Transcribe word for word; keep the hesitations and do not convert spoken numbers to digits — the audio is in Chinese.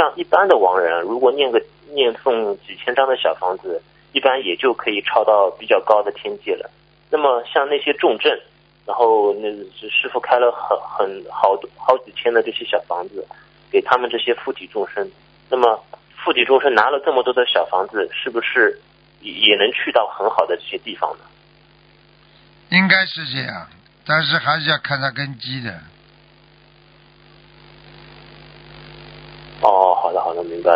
像一般的亡人，如果念个念诵几千张的小房子，一般也就可以超到比较高的天界了。那么像那些重症，然后那师父开了很很好好几千的这些小房子给他们这些附体众生，那么附体众生拿了这么多的小房子，是不是也也能去到很好的这些地方呢？ 应该是这样，但是还是要看他根基的。 哦，好的好的，明白了。